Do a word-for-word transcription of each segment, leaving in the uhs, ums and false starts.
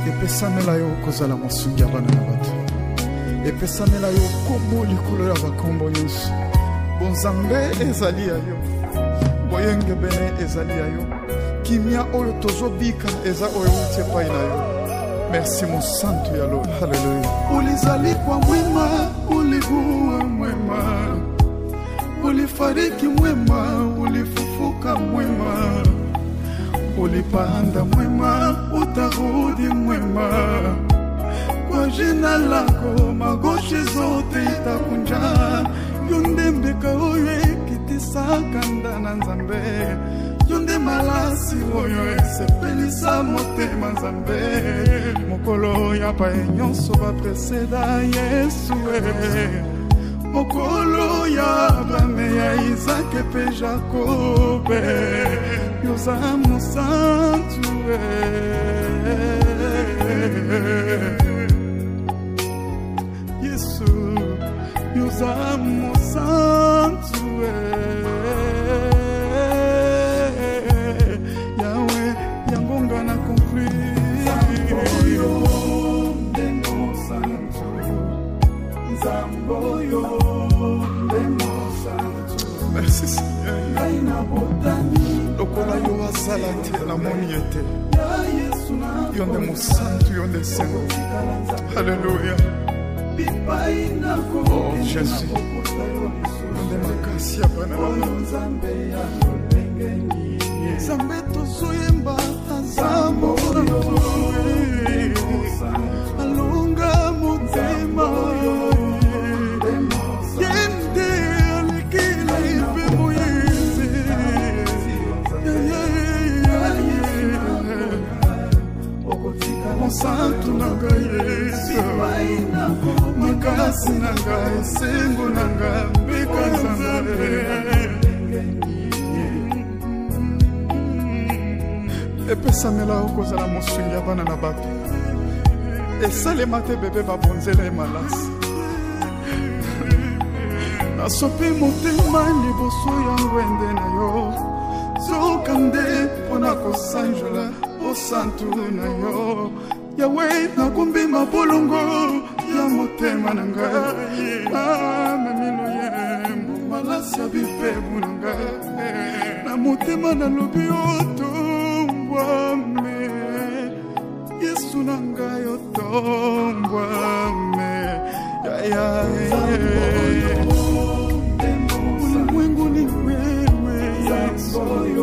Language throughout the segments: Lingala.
epesamela yo kozala mosungi ya bana na bato, epesamela yo kombo likolo ya bakombo nyonso. Bonzambe ezali ya yo, boyenge bene ezali ya yo, kimia oyo tozobika eza oyo uti epai na yo. Merci mon santo ya Lord. Haleluya. Ulizali kwa mwema, ulikuwa mwema, ulifariki mwema, ulifufuka mwema, ulipanda mwema, utarudi mwema. Kwa jina lako magoshi zote itakunja, yonde mbeka oye kitisaka ndana nzambe, yonde malasi oyo esepelisa motema nzambe. Mokolo ya pae nyonso bapreseda Yesu e, mokolo ya Abraham ya Isaac pe Jacob, yoza mosantu e. Yesu yoza mosantu e. Yahweh yangonga na conclure. Merci Seigneur. Lokola yo azala te na moni ete, yonde mosantu yonde sengo. Alléluia. Oh Jésus, yonde makasi ya bana bana. Zambe tozoyemba azambo alunga motema yende alikila ipe moyezi mosantu nanga Yesu makasi nanga esengo nanga mbeka Nzambe. Epesamela okozala mosungi ya bana na bato, esalema te bebe babonzela emalasi. Nasopi motema liboso ya ngwende na yo, zoka nde mpona kosanjola osantu na yo. Yahweh nakumbi mabolongo ya motema na ngai, mamilo ye malasi ya bipebu na ngai. Na motema nalobi otombwame, Yesu na ngai otombwame. Ulimwengu ni wewe Yesu,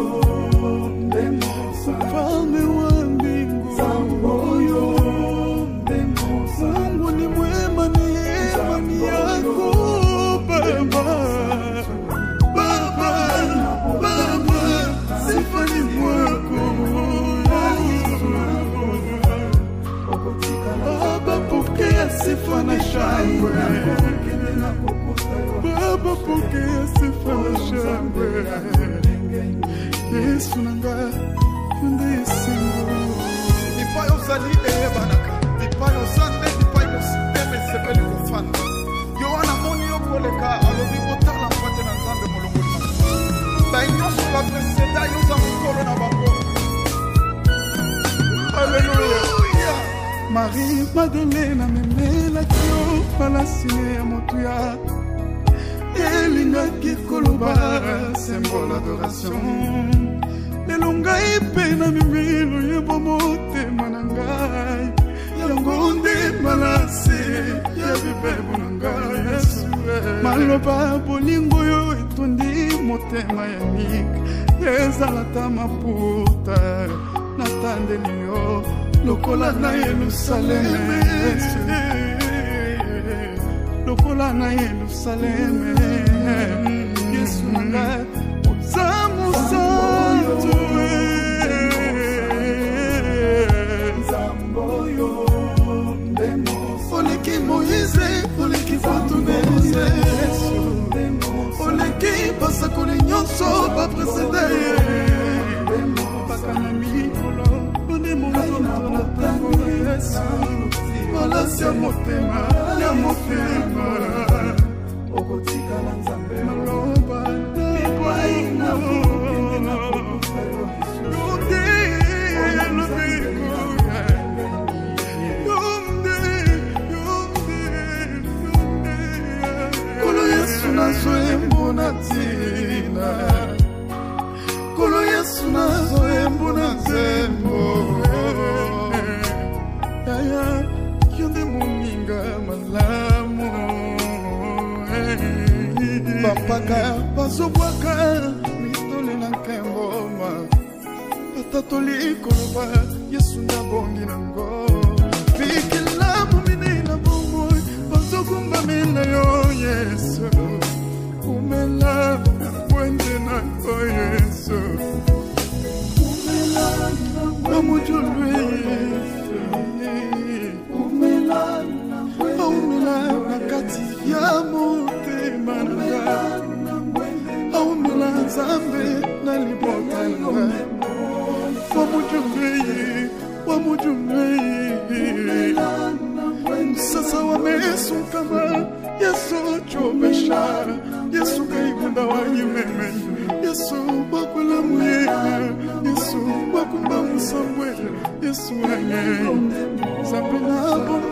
mfalme wa mbingu. Mungu ni mwema, neema ni yako Baba. Baba, Baba, sifa ni mwako. Baba, pokea sifa na shangwe. Baba, pokea sifa na shangwe. Yesu nanga yonde esengo. Ipayo zali ebanaka, ipayo zande, ipayo sipeme sepeli kufanda. Yohana moni yokoleka alobi kotala mpate na Nzambe molongoli masu. Bainyoso bapreseda yoza mkolo na bango. Alléluia. Marie Madeleine memela kio palasine ya motuya, elingaki koloba symbole adoration. Elongai pena mimilo yebo motema na ngai, yango nde malasi ya bibebu na ngai Yesu. Maloba bolingo yo etondi motema ya nika, ezala ta maputa natandeli yo lokola na Yerusaleme Yesu, lokola na Yerusaleme Yesu nanga ozamu santu Zamboyo ndemo oleki Moïse oleki Fotunelize oleki basakoli nyonso bapresede bakana mikolo ondemo nzoto na tango Yesu malasi ya motema ya motema okotikala Nzambe maloba epai na bampaka bazobwaka mitole na nkemboma patatoli koloba yesu ndabongi nango bikilamu mini na bomoi bazokumbamela yo yesu umela wende nango yesu umela wamujulwe umela umela nakati ya motema nanga umela nzambe na libota nanga wamujulwe wamujulwe sasa wamesukama yesu chobesha yesu kaibunda wanyimeme yesu bakwela muyena yesu bakumba musambwe yesu anye zambe na bomba